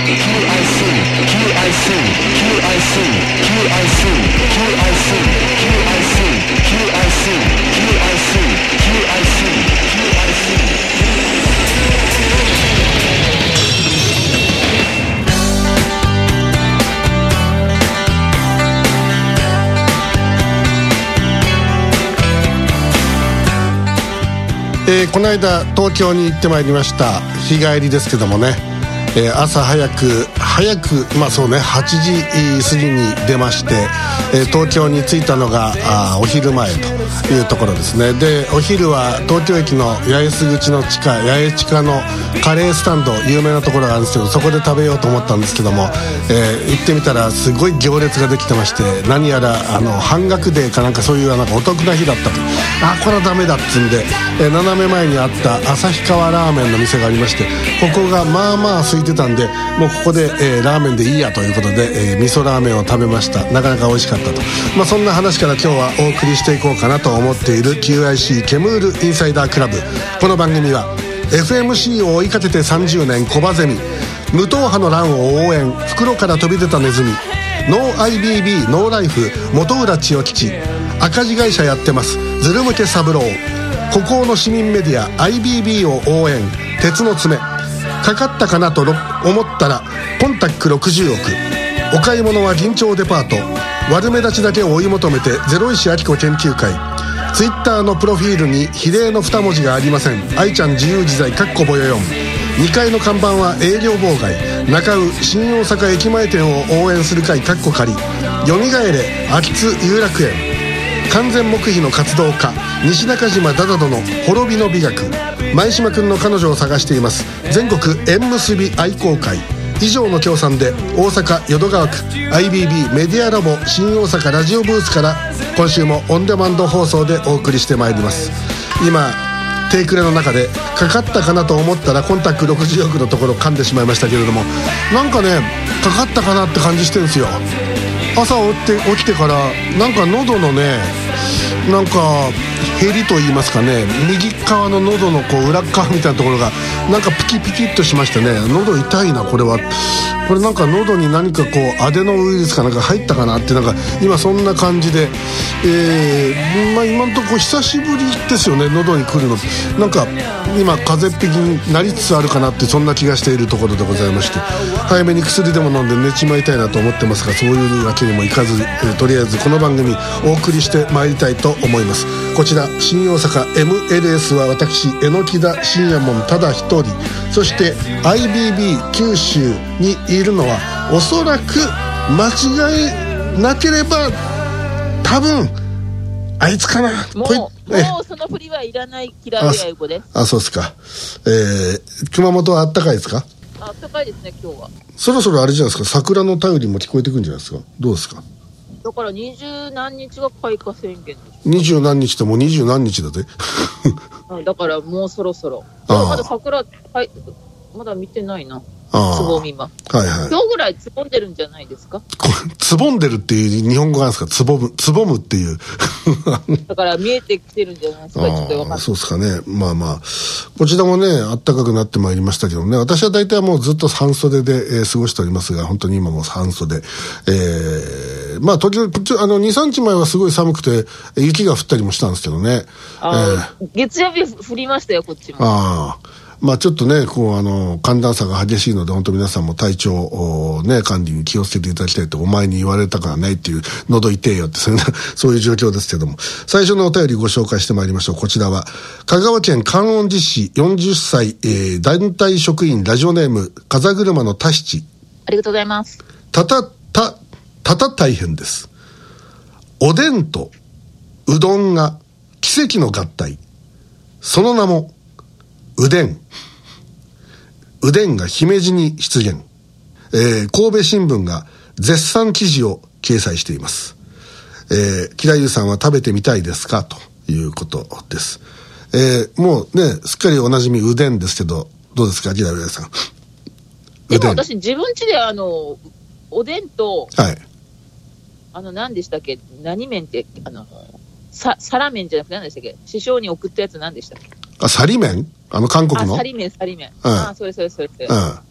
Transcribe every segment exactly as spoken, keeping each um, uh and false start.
えー、この間東京に行ってまいりました。日帰りですけどもね、えー、朝早く早くまあそうねはちじ過ぎに出まして、えー、東京に着いたのがあお昼前というところですね。でお昼は東京駅の八重洲口の地下八重地下のカレースタンド、有名なところがあるんですけど、そこで食べようと思ったんですけども、えー、行ってみたらすごい行列ができてまして、何やらあの半額デーかなんかそういうなんかお得な日だったと。あこれはダメだっつんで、えー、斜め前にあった旭川ラーメンの店がありまして、ここがまあまあ空いてたんで、もうここで、えー、ラーメンでいいやということで、えー、味噌ラーメンを食べました。なかなか美味しかったと、まあ、そんな話から今日はお送りしていこうかなと思っている キューアイシー ケムールインサイダークラブ。この番組は エフエムシー を追いかけてさんじゅうねんコバゼミ、無党派の乱を応援、袋から飛び出たネズミ、ノー アイビービー ノーライフ本浦千代吉、赤字会社やってますズル向け三郎、孤高の市民メディア アイビービー を応援、鉄の爪、かかったかなと思ったらコンタックろくじゅうおく、お買い物は銀蝶デパート、悪目立ちだけを追い求めてゼロ石明子研究会、ツイッターのプロフィールに比例のに文字がありません、愛ちゃん自由自在かっこぼよよん、にかいの看板は営業妨害、中尾新大阪駅前店を応援する会かっこ仮、よみがえれ秋津有楽園、完全黙秘の活動家西中島ダダドの滅びの美学、前島くんの彼女を探しています全国縁結び愛好会、以上の協賛で大阪淀川区 アイビービー メディアラボ新大阪ラジオブースから今週もオンデマンド放送でお送りしてまいります。今テイクレの中でかかったかなと思ったらコンタックろくじゅうおくのところ噛んでしまいましたけれども、なんかねかかったかなって感じしてるんですよ。朝起きて、起きてからなんか喉のねなんかへりと言いますかね、右側の喉のこう裏側みたいなところがなんかピキピキっとしましてね、喉痛いなこれは、これなんか喉に何かこうアデノウイルスかなんか入ったかなって、なんか今そんな感じで、えーまあ、今のところ久しぶりですよね、喉に来るの。なんか今風邪っぴきになりつつあるかなって、そんな気がしているところでございまして、早めに薬でも飲んで寝ちまいたいなと思ってますが、そういうわけにもいかず、えー、とりあえずこの番組お送りしてまいりたいと思います。こちら新大阪 エムエルエス は私榎田信也門ただ一人、そして アイビービー 九州にいるのはおそらく間違いなければ多分あいつかな。 もう、もうその振りはいらない嫌いやゆこです。 あ、そうですか。えー、熊本はあったかいですか？ あったかいですね今日は。 そろそろあれじゃないですか、桜の便りも聞こえてくるんじゃないですか。どうですか？ だから二十何日が開花宣言です。 二十何日ってもう二十何日だぜだからもうそろそろ。まだ桜、はい、まだ見てないな。つぼみは、はいはい、今日ぐらいつぼんでるんじゃないですか。 つぼんでるっていう日本語なんですか？つぼむ、つぼむっていうだから見えてきてるんじゃないですか。ちょっと分かんない。 そうですかね。まあまあこちらもね暖かくなってまいりましたけどね、私は大体もうずっと半袖で、えー、過ごしておりますが、本当に今も半袖、えー、まあ時々あの にさんにちまえはすごい寒くて雪が降ったりもしたんですけどね。 あ、えー、月曜日降りましたよこっちも。 ああ、まあちょっとね、こうあの、寒暖差が激しいので、本当皆さんも体調をね、管理に気をつけていただきたいと、お前に言われたからねっていう、喉痛えよって、そういう状況ですけども。最初のお便りご紹介してまいりましょう。こちらは、香川県観音寺市よんじゅっさい、えー、団体職員ラジオネーム、風車のタシチ。 ありがとうございます。 たた、た、たた大変です。おでんとうどんが奇跡の合体。その名も、うでん。うでんが姫路に出現。えー、神戸新聞が絶賛記事を掲載しています。えー、木田優さんは食べてみたいですかということです。えー、もうね、すっかりおなじみうでんですけど、どうですか、木田優さん。 でも私自分家であの、おでんと、 はい。 あの、何でしたっけ、何麺って、あの、さ、サラ麺じゃなくて何でしたっけ、師匠に送ったやつ何でしたっけ。 あ、サリ麺、あの韓国の。 あ、サリ麺、サリ麺。うん、あ、それそれそれそれ。 うん。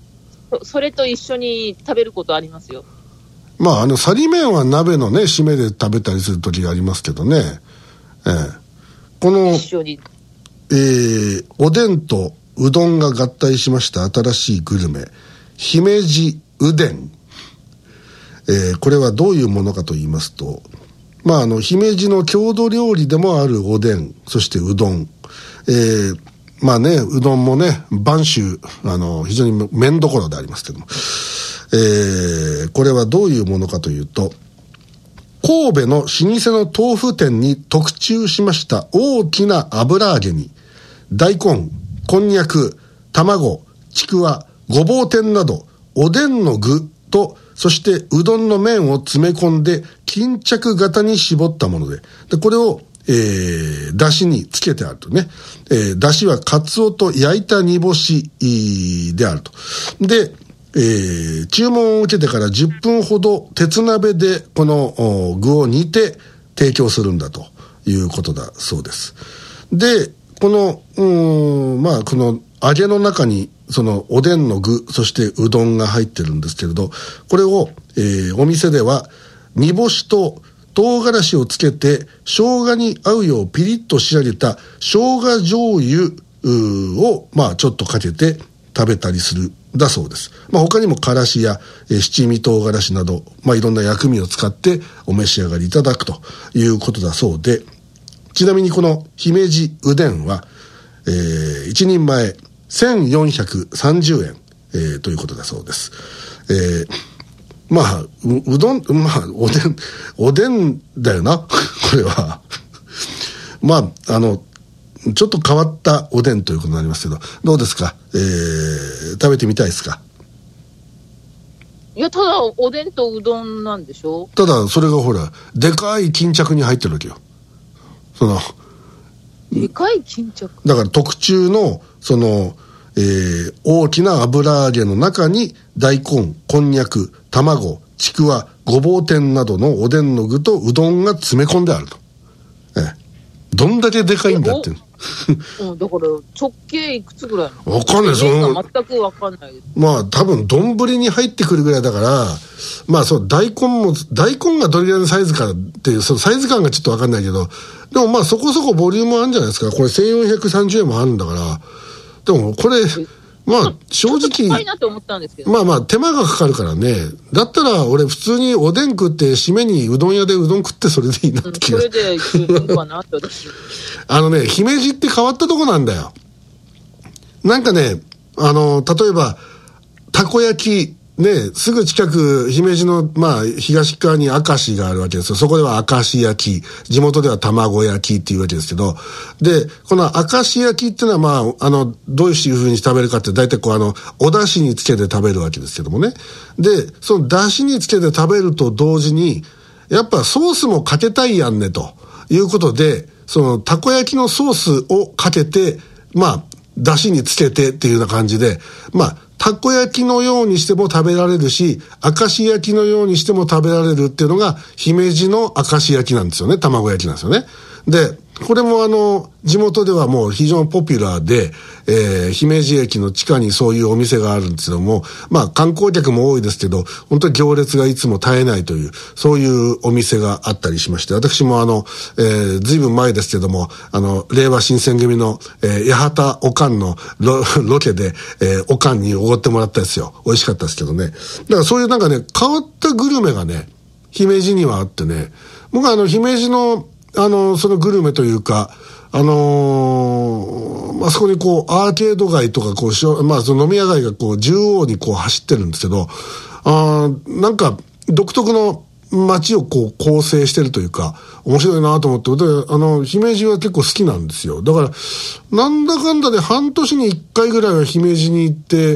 それと一緒に食べることありますよ。 まあ、あの、サリ麺は鍋のね、締めで食べたりする時がありますけどね。えー、この、 一緒に。 えー、おでんとうどんが合体しました新しいグルメ、姫路うでん。えー、これはどういうものかと言いますと、まあ、あの、姫路の郷土料理でもあるおでん、そしてうどん。えー、まあね、うどんもね、播州、あの、非常に麺どころでありますけども。えー、これはどういうものかというと、神戸の老舗の豆腐店に特注しました大きな油揚げに、大根、こんにゃく、卵、ちくわ、ごぼう天など、おでんの具と、そしてうどんの麺を詰め込んで、巾着型に絞ったもので、でこれを、えー、だしにつけてあるとね、えー、だしはカツオと焼いた煮干しであると。で、えー、注文を受けてからじゅっぷんほど鉄鍋でこの具を煮て提供するんだということだそうです。で、この、うーん、まあ、この揚げの中にそのおでんの具、そしてうどんが入ってるんですけれど、これを、えー、お店では煮干しと唐辛子をつけて生姜に合うようピリッと仕上げた生姜醤油を、まあ、ちょっとかけて食べたりするだそうです。まあ、他にもからしや、えー、七味唐辛子など、まあ、いろんな薬味を使ってお召し上がりいただくということだそうで、ちなみにこの姫路うでんは、えー、一人前せんよんひゃくさんじゅうえん、えー、ということだそうです。えー、まあ う, うどん、まあおでんおでんだよなこれはまああのちょっと変わったおでんということになりますけど、どうですか、えー、食べてみたいですか？ いや、ただおでんとうどんなんでしょ。 ただそれがほらでかい巾着に入ってるわけよ。そのでかい巾着だから特注のその、えー、大きな油揚げの中に大根、こんにゃく、卵、ちくわ、ごぼう天などのおでんの具とうどんが詰め込んであると。えー、どんだけでかいんだって。 うん、だから直径いくつぐらいの？ わかんない。その全くわかんないです。 まあ多分丼に入ってくるぐらいだから、まあそう大根も大根がどれぐらいのサイズかっていうそのサイズ感がちょっとわかんないけど、でもまあそこそこボリュームあるんじゃないですか。これせんよんひゃくさんじゅうえんもあるんだから。でもこれまあ正直高いなと思ったんですけど、 まあまあ手間がかかるからね。だったら俺普通におでん食って締めにうどん屋でうどん食ってそれでいいなって気が、 うん、それで十分かなって私あのね、姫路って変わったとこなんだよ。なんかね、あの例えばたこ焼きね、すぐ近く姫路のまあ東側に明石があるわけですよ。そこでは明石焼き、地元では卵焼きっていうわけですけど、でこの明石焼きっていうのはまああのどういう風に食べるかって大体こうあのお出汁につけて食べるわけですけどもね。でその出汁につけて食べると同時にやっぱソースもかけたいやんねということで、そのたこ焼きのソースをかけてまあ出汁につけてっていうような感じで、まあたこ焼きのようにしても食べられるし、明石焼きのようにしても食べられるっていうのが姫路の明石焼きなんですよね。卵焼きなんですよね。でこれもあの地元ではもう非常にポピュラーで、えー、姫路駅の地下にそういうお店があるんですけども、まあ観光客も多いですけど本当に行列がいつも絶えないというそういうお店があったりしまして、私もあの、えー、ずいぶん前ですけどもあの令和新選組の、えー、八幡おかんの ロ, ロケで、えー、おかんにおごってもらったんですよ。美味しかったですけどね。だからそういうなんかね変わったグルメがね姫路にはあってね、僕はあの姫路のあの、そのグルメというか、あのー、あそこにこう、アーケード街とか、こう、しょまあ、その飲み屋街がこう、縦横にこう走ってるんですけど、あなんか、独特の街をこう、構成してるというか、面白いなと思って、で、あの、姫路は結構好きなんですよ。だから、なんだかんだで半年に一回ぐらいは姫路に行って、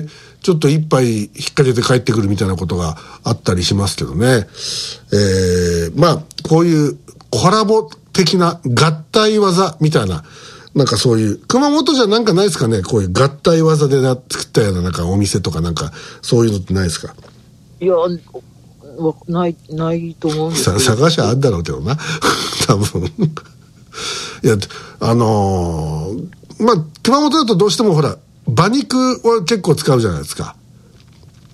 ちょっと一杯引っ掛けて帰ってくるみたいなことがあったりしますけどね。えー、まあ、こういうコラボ的な合体技みたいな、なんかそういう、熊本じゃなんかないですかね、こういう合体技でな作ったようななんかお店とかなんか、そういうのってないですか？ いや、ない、ないと思うんですけど。 探しはあるだろうけどな。多分。いや、あのー、まあ、熊本だとどうしてもほら、馬肉は結構使うじゃないですか。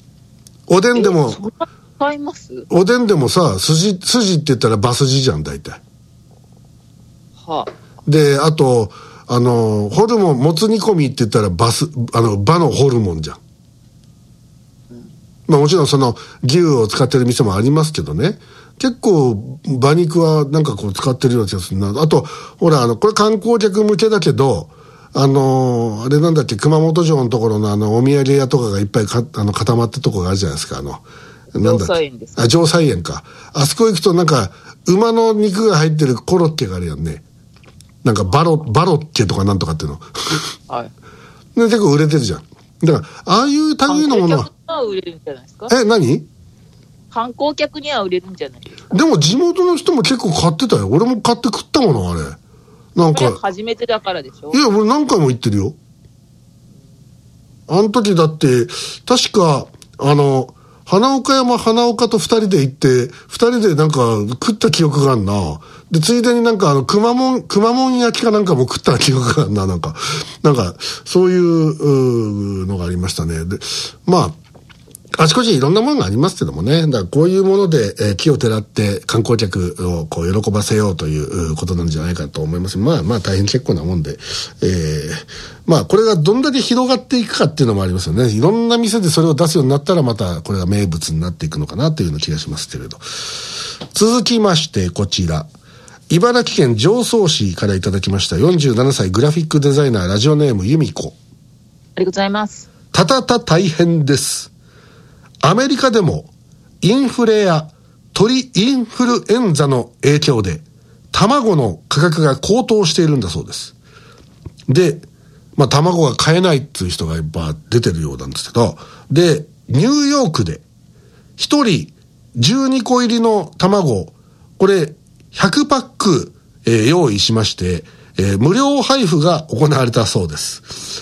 おでんでも使います？ おでんでもさ、筋筋って言ったら馬筋じゃん大体。 はあ、 であとあのホルモンもつ煮込みって言ったらバスあの馬のホルモンじゃん、うん、まあもちろんその牛を使ってる店もありますけどね、結構馬肉はなんかこう使ってるような気がするな。あとほらあのこれ観光客向けだけど、あのー、あれなんだっけ、熊本城のところのあのお土産屋とかがいっぱいかあの固まってるとこがあるじゃないですか。あのなんだっけ、あ、城西園か。あそこ行くとなんか馬の肉が入ってるコロッケがあるやんね。なんかバロバロッケとかなんとかっていうの、はい、で結構売れてるじゃん。だからああいう類のものは観光客には売れるんじゃないですか。え、何？ 観光客には売れるんじゃないですか。 でも地元の人も結構買ってたよ。俺も買って食ったものあれ。なんか初めてだからでしょ。 いや俺何回も行ってるよ。あの時だって確かあの花岡山花岡とふたりで行ってふたりでなんか食った記憶があるな。でついでになんかあのくまモンくまモン焼きかなんかも食った記憶があるな。なんかなんかそういうのがありましたね。でまああちこちいろんなものがありますけどもね。だからこういうもので、えー、木をてらって観光客をこう喜ばせようということなんじゃないかと思います。まあまあ大変結構なもんで、えー、まあこれがどんだけ広がっていくかっていうのもありますよね。いろんな店でそれを出すようになったらまたこれが名物になっていくのかなというような気がしますけれど。続きましてこちら。茨城県常総市からいただきました。よんじゅうななさいグラフィックデザイナーラジオネーム由美子。ありがとうございます。 たたた大変です。アメリカでもインフレや鳥インフルエンザの影響で卵の価格が高騰しているんだそうです。で、まあ卵が買えないっていう人がいっぱい出てるようなんですけど、で、ニューヨークでひとりじゅうにこ入りの卵、これひゃくパック、えー、用意しまして、えー、無料配布が行われたそうです。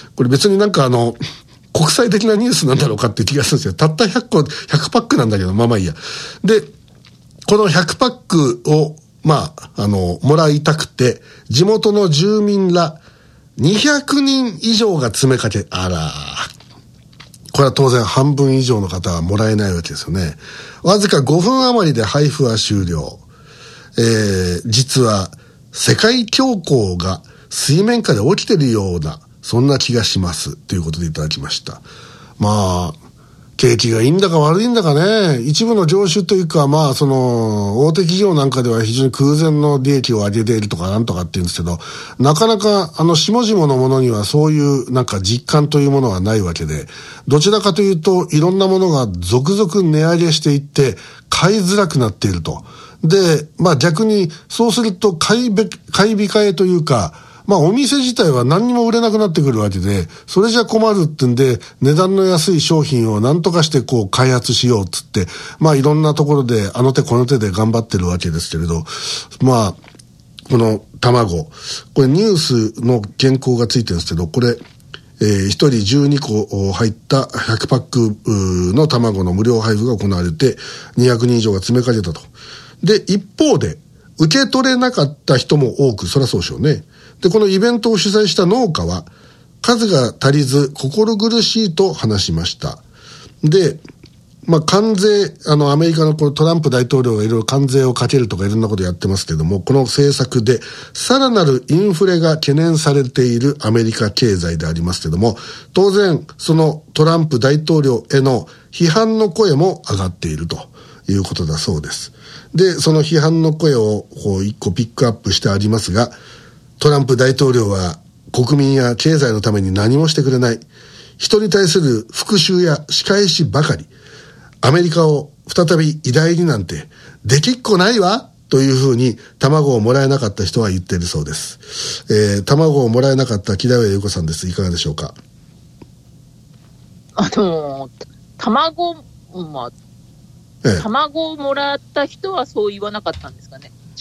これ別になんかあの、国際的なニュースなんだろうかって気がするんですよ。たったひゃっこ、ひゃくパックなんだけど、まあまあいいや。で、このひゃくパックを、まあ、あの、もらいたくて、地元の住民らにひゃくにん以上が詰めかけ、あら、これは当然半分以上の方はもらえないわけですよね。わずかごふん余りで配布は終了。えー、実は世界恐慌が水面下で起きてるようなそんな気がしますということでいただきました。まあ景気がいいんだか悪いんだかね、一部の業種というか、まあその大手企業なんかでは非常に空前の利益を上げているとかなんとかって言うんですけど、なかなかあの下々のものにはそういうなんか実感というものはないわけで、どちらかというといろんなものが続々値上げしていって買いづらくなっていると。で、まあ逆にそうすると買いべ、買い控えというか、まあお店自体は何にも売れなくなってくるわけで、それじゃ困るってんで、値段の安い商品を何とかしてこう開発しようっつって、まあいろんなところであの手この手で頑張ってるわけですけれど、まあ、この卵、これニュースの原稿がついてるんですけど、これ、えー、ひとりじゅうにこ入ったひゃくパックの卵の無料配布が行われて、にひゃくにん以上が詰めかけたと。で、一方で、受け取れなかった人も多く、そりゃそうでしょうね。で、このイベントを主催した農家は、数が足りず心苦しいと話しました。で、まあ、関税、あの、アメリカのこのトランプ大統領がいろいろ関税をかけるとかいろんなことやってますけども、この政策で、さらなるインフレが懸念されているアメリカ経済でありますけども、当然、そのトランプ大統領への批判の声も上がっているということだそうです。で、その批判の声をこう一個ピックアップしてありますが、トランプ大統領は国民や経済のために何もしてくれない。人に対する復讐や仕返しばかり。アメリカを再び偉大になんてできっこないわというふうに卵をもらえなかった人は言っているそうです。えー、卵をもらえなかった木田上優子さんです。いかがでしょうか。 あの卵、まあ、ええ、卵をもらった人はそう言わなかったんですかね。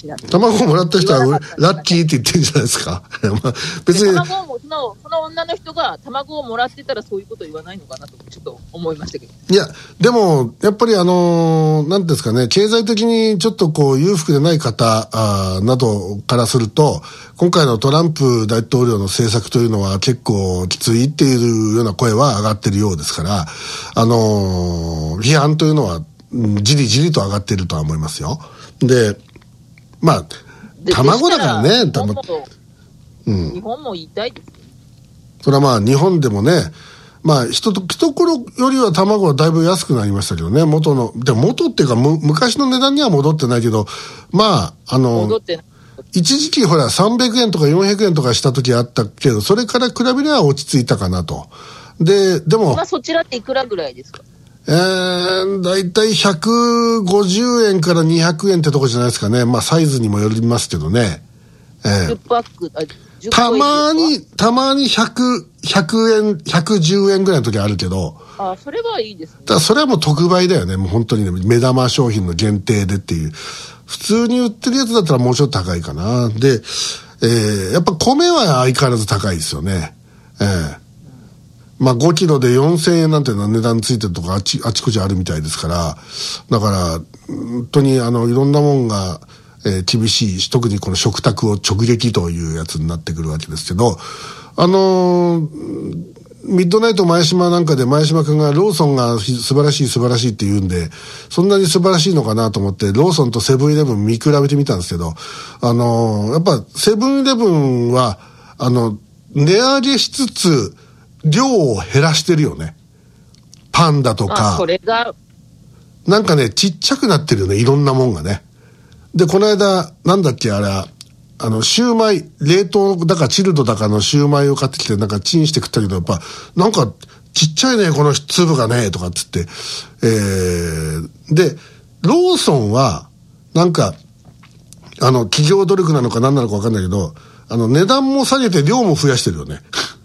しなって。 卵をもらった人はラッキーって言ってるんじゃないですか。まあ、別に卵もその、その女の人が卵をもらってたらそういうこと言わないのかなとちょっと思いましたけど。 いや、でもやっぱりあのー、なんですかね、経済的にちょっとこう裕福でない方あなどからすると、今回のトランプ大統領の政策というのは結構きついっていうような声は上がってるようですから、あのー、批判というのはじりじりと上がっているとは思いますよ。で、まあ卵だからね、 日本も、うん、日本も言いたいですよ。 それはまあ日本でもね、まあ人と一頃よりは卵はだいぶ安くなりましたけどね、元のでも元っていうかむ昔の値段には戻ってないけど、まああの戻ってない一時期ほらさんびゃくえんとかよんひゃくえんとかした時あったけど、それから比べれば落ち着いたかなと。ででも今そちらっていくらぐらいですか？ えー、だいたいひゃくごじゅうえんからにひゃくえんってとこじゃないですかね。まあサイズにもよりますけどね。えー、 じゅっパック、あ、じゅったまに、たまにひゃく、ひゃくえん、ひゃくじゅうえんぐらいの時あるけど。 あ、それはいいですね。 だそれはもう特売だよね。もう本当にね、目玉商品の限定でっていう。普通に売ってるやつだったらもうちょっと高いかな。で、えー、やっぱ米は相変わらず高いですよね。えーまあごキロでよんせんえんなんていうのは値段ついてるとかあち、あちこちあるみたいですから、だから、本当にあの、いろんなもんが、えー、厳しい、特にこの食卓を直撃というやつになってくるわけですけど、あのー、ミッドナイト前島なんかで前島くんがローソンが素晴らしい素晴らしいって言うんで、そんなに素晴らしいのかなと思ってローソンとセブンイレブン見比べてみたんですけど、あのー、やっぱセブンイレブンは、あの、値上げしつつ、量を減らしてるよね。パンだとか。 それが。 なんかね、ちっちゃくなってるよね、いろんなもんがね。で、この間、なんだっけ、あれ、あの、シューマイ、冷凍だかチルドだかのシューマイを買ってきて、なんかチンして食ったけど、やっぱ、なんか、ちっちゃいね、この粒がね、とかっつって。えー、で、ローソンは、なんか、あの、企業努力なのか何なのか分かんないけど、あの、値段も下げて量も増やしてるよね。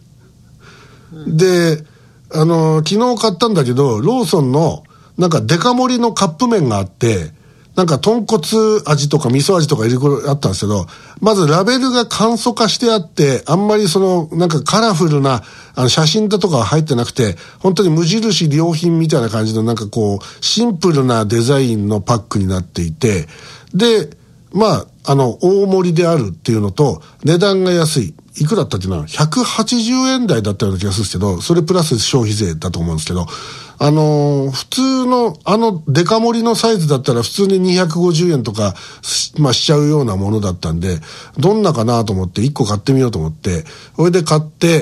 で、あの、昨日買ったんだけど、ローソンの、なんかデカ盛りのカップ麺があって、なんか豚骨味とか味噌味とかいろいろあったんですけど、まずラベルが簡素化してあって、あんまりその、なんかカラフルな、あの写真だとかは入ってなくて、本当に無印良品みたいな感じのなんかこう、シンプルなデザインのパックになっていて、で、まあ、あの、大盛りであるっていうのと、値段が安い。いくらだったっけな ?ひゃくはちじゅうえん台だったような気がするんですけど、それプラス消費税だと思うんですけど、あのー、普通の、あのデカ盛りのサイズだったら普通ににひゃくごじゅうえんとか、まあしちゃうようなものだったんで、どんなかなと思っていっこ買ってみようと思って、それで買って、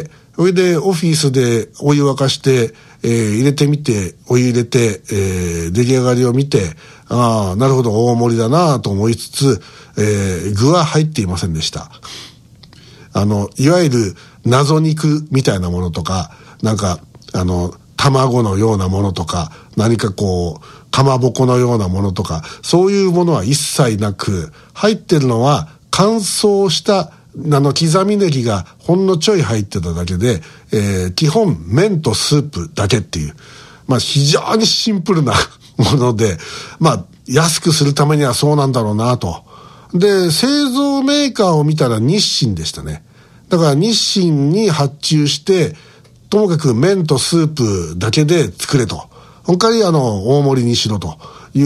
それでオフィスでお湯沸かして、えー、入れてみて、お湯入れて、えー、出来上がりを見て、ああ、なるほど、大盛りだなと思いつつ、えー、具は入っていませんでした。あの、いわゆる謎肉みたいなものとか、なんか、あの、卵のようなものとか、何かこう、かまぼこのようなものとか、そういうものは一切なく、入ってるのは乾燥した、あの、刻みネギがほんのちょい入ってただけで、えー、基本麺とスープだけっていう、まあ非常にシンプルなもので、まあ安くするためにはそうなんだろうなと。で、製造メーカーを見たら日清でしたね。だから日清に発注して、ともかく麺とスープだけで作れと。他にあの、大盛りにしろという、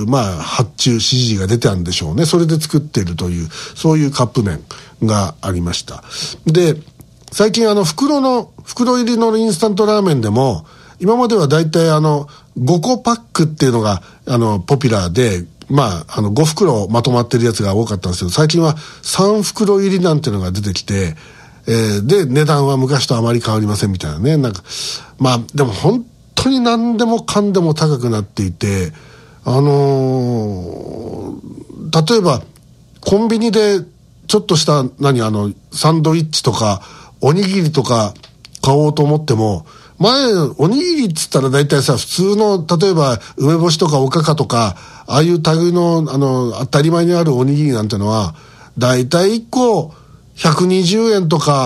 まあ、発注指示が出てあるんでしょうね。それで作っているという、そういうカップ麺がありました。で、最近あの、袋の、袋入りのインスタントラーメンでも、今まではだいたいあの、ごこパックっていうのが、あの、ポピュラーで、まあ、あの、ご袋まとまってるやつが多かったんですけど、最近はさん袋入りなんていうのが出てきて、えー、で、値段は昔とあまり変わりませんみたいなね。なんか、まあ、でも本当に何でもかんでも高くなっていて、あのー、例えば、コンビニでちょっとした、何、あの、サンドイッチとか、おにぎりとか買おうと思っても、前、おにぎりっつったら大体さ、普通の、例えば、梅干しとかおかかとか、ああいう類の、あの、当たり前にあるおにぎりなんてのは、大体いっこひゃくにじゅうえんとか、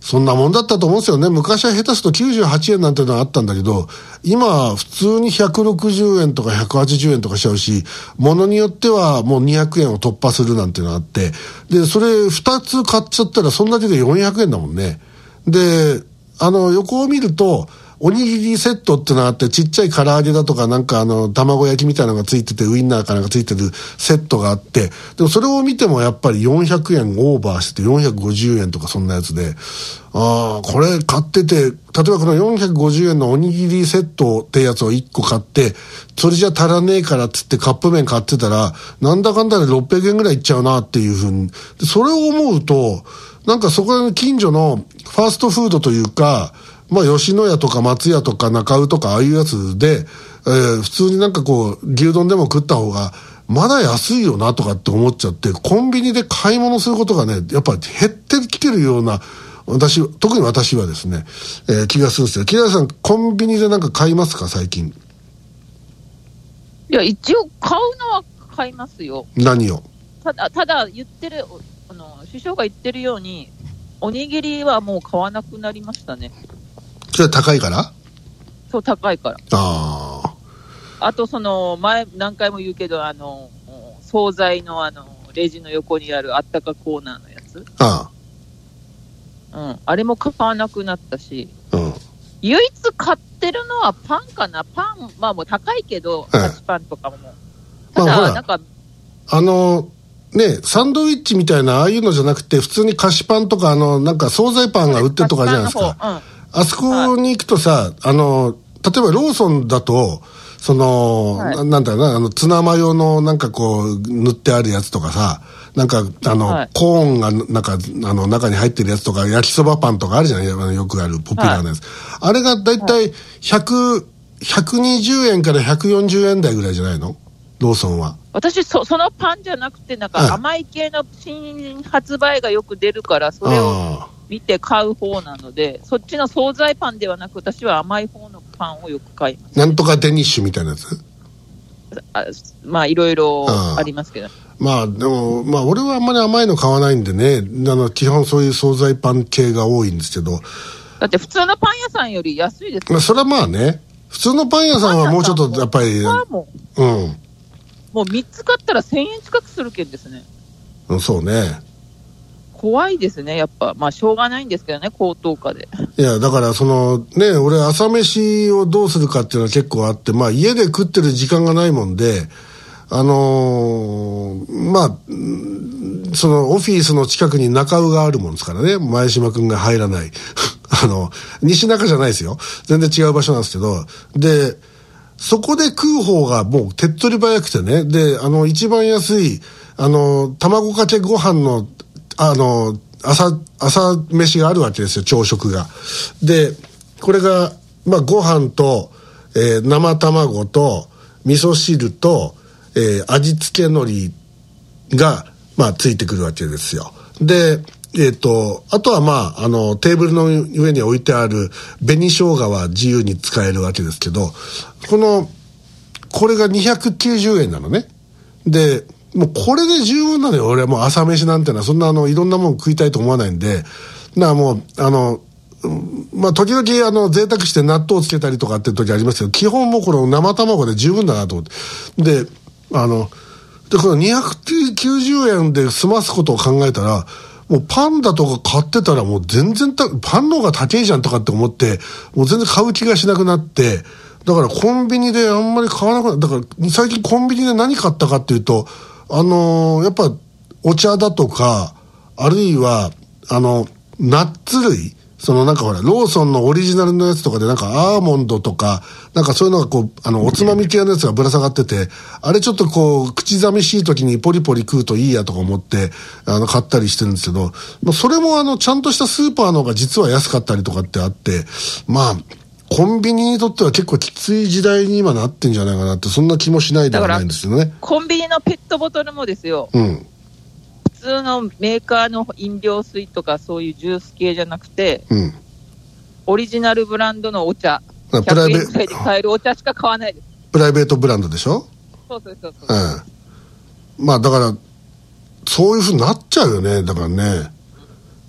そんなもんだったと思うんですよね。昔は下手するときゅうじゅうはちえんなんてのがあったんだけど、今普通にひゃくろくじゅうえんとかひゃくはちじゅうえんとかしちゃうし、ものによってはもうにひゃくえんを突破するなんていうのがあって、でそれふたつ買っちゃったらそんだけでよんひゃくえんだもんね。であの横を見るとおにぎりセットってのがあって、ちっちゃい唐揚げだとかなんかあの卵焼きみたいなのがついてて、ウインナーかなんかついてるセットがあって、でもそれを見てもやっぱりよんひゃくえんオーバーしててよんひゃくごじゅうえんとかそんなやつで、ああこれ買ってて、例えばこのよんひゃくごじゅうえんのおにぎりセットってやつをいっこ買って、それじゃ足らねえからっつってカップ麺買ってたら、なんだかんだでろっぴゃくえんぐらいいっちゃうなっていうふうに、それを思うとなんかそこらの近所のファーストフードというか、まあ、吉野家とか松屋とか中尾とかああいうやつで、えー、普通になんかこう牛丼でも食った方がまだ安いよなとかって思っちゃって、コンビニで買い物することがねやっぱり減ってきてるような、私特に私はですね、えー、気がするんですよ。木田さんコンビニでなんか買いますか最近？ いや一応買うのは買いますよ。 何を？ ただただ言ってるあの首相が言ってるようにおにぎりはもう買わなくなりましたね。 それは高いから？ そう、高いから。 ああ。あと、その、前、何回も言うけど、あの、惣菜のあの、レジの横にあるあったかコーナーのやつ。 ああ。うん。あれも買わなくなったし。 うん。 唯一買ってるのはパンかな。パン、まあもう高いけど、菓子パンとかも。ただ、まあ、なんか。 あの、ね、サンドイッチみたいな、ああいうのじゃなくて、普通に菓子パンとか、あの、なんか惣菜パンが売ってるとかじゃないですか。あそこに行くとさ、はい、あの、例えばローソンだと、その、はい、な, なんだろうな、あの、ツナマヨのなんかこう、塗ってあるやつとかさ、なんか、あの、はい、コーンがなんか、あの、中に入ってるやつとか、焼きそばパンとかあるじゃない、よくあるポピュラーなやつ。はい、あれがだいたいひゃく、ひゃくにじゅうえんからひゃくよんじゅうえん台ぐらいじゃないの？ローソンは。 私、そ、そのパンじゃなくて、なんか甘い系の新発売がよく出るから、それを見て買う方なので、そっちの惣菜パンではなく、私は甘い方のパンをよく買います。 なんとかデニッシュみたいなやつ？ あ、まあ、いろいろありますけど。 まあ、でも、まあ、俺はあんまり甘いの買わないんでね、あの、基本そういう惣菜パン系が多いんですけど。 だって普通のパン屋さんより安いですよ。 まあ、それはまあね、普通のパン屋さんはもうちょっとやっぱり、うん。 もうみっつ買ったらせんえん近くするけんですね。 うん、そうね。 怖いですね、やっぱ。まあ、しょうがないんですけどね、高騰価で。 いや、だからその、ね、俺朝飯をどうするかっていうのは結構あって、まあ家で食ってる時間がないもんで、あのー、まあ、そのオフィスの近くに中尾があるもんですからね、前島くんが入らない。あの、西中じゃないですよ。全然違う場所なんですけど、で、そこで食う方がもう手っ取り早くてね。で、あの、一番安い、あの、卵かけご飯の、あの、朝、朝飯があるわけですよ、朝食が。で、これが、まあ、ご飯と、えー、生卵と、味噌汁と、えー、味付け海苔が、まあ、ついてくるわけですよ。で、えっと、あとはまあ、あの、テーブルの上に置いてある紅生姜は自由に使えるわけですけど、この、これがにひゃくきゅうじゅうえんなのね。で、もうこれで十分なのよ。俺はもう朝飯なんてのは、そんなあの、いろんなもの食いたいと思わないんで、だからもう、あの、まあ、時々あの、贅沢して納豆をつけたりとかっていう時ありますけど、基本もうこの生卵で十分だなと思って。で、あの、で、このにひゃくきゅうじゅうえんで済ますことを考えたら、もうパンだとか買ってたらもう全然た、パンの方が高いじゃんとかって思って、もう全然買う気がしなくなって、だからコンビニであんまり買わなくなった。だから最近コンビニで何買ったかっていうと、あのー、やっぱお茶だとか、あるいは、あの、ナッツ類、そのなんかほら、ローソンのオリジナルのやつとかでなんかアーモンドとか、なんかそういうのがこう、あの、おつまみ系のやつがぶら下がってて、あれちょっとこう、口寂しい時にポリポリ食うといいやとか思って、あの、買ったりしてるんですけど、それもあの、ちゃんとしたスーパーの方が実は安かったりとかってあって、まあ、コンビニにとっては結構きつい時代に今なってんじゃないかなって、そんな気もしないではないんですよね。 コンビニのペットボトルもですよ。 うん。 普通のメーカーの飲料水とかそういうジュース系じゃなくて、 うん。 オリジナルブランドのお茶。 ひゃくえんぐらいで買えるお茶しか買わないです。 プライベートブランドでしょ？ そうそうそうそう。 うん。まあだから、そういう風になっちゃうよね。だからね。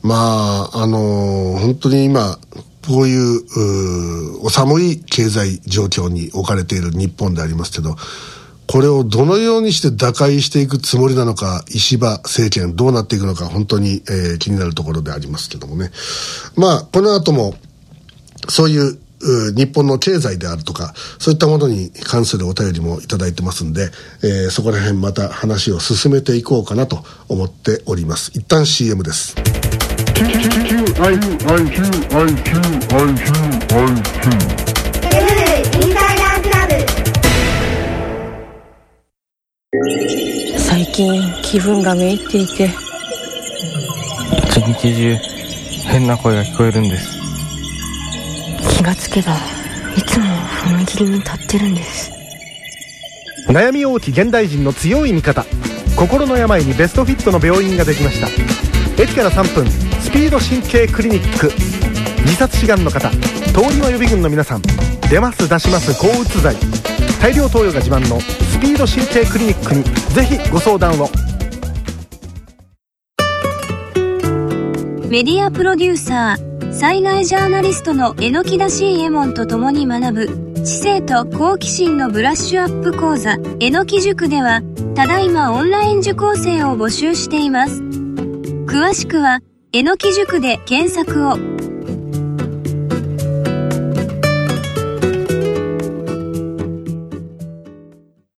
まああのー、本当に今こういう、うお寒い経済状況に置かれている日本でありますけど、これをどのようにして打開していくつもりなのか、石破政権どうなっていくのか本当に、えー、気になるところでありますけどもね。まあこの後もそういう日本の経済であるとかそういったものに関するお便りもいただいてますんで、えー、そこら辺また話を進めていこうかなと思っております。一旦 シーエム です。 最近気分がめいっていて、 一日中変な声が聞こえるんです。 気がつけばいつも踏切に立ってるんです。 悩み多き現代人の強い味方、心の病にベストフィットの病院ができました。駅からさんぷん、スピード神経クリニック。自殺志願の方、通り魔予備軍の皆さん、出ます出します抗うつ剤、大量投与が自慢のスピード神経クリニックにぜひご相談を。 メディアプロデューサー、災害ジャーナリストの榎木田 C エモンと共に学ぶ知性と好奇心のブラッシュアップ講座えのき塾では、ただいまオンライン受講生を募集しています。詳しくはえのき塾で検索を。